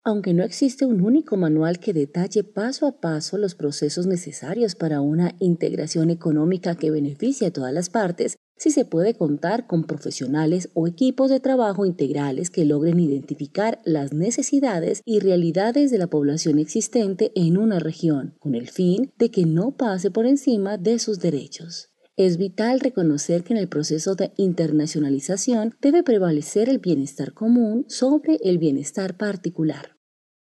Aunque no existe un único manual que detalle paso a paso los procesos necesarios para una integración económica que beneficie a todas las partes, sí se puede contar con profesionales o equipos de trabajo integrales que logren identificar las necesidades y realidades de la población existente en una región, con el fin de que no pase por encima de sus derechos. Es vital reconocer que en el proceso de internacionalización debe prevalecer el bienestar común sobre el bienestar particular.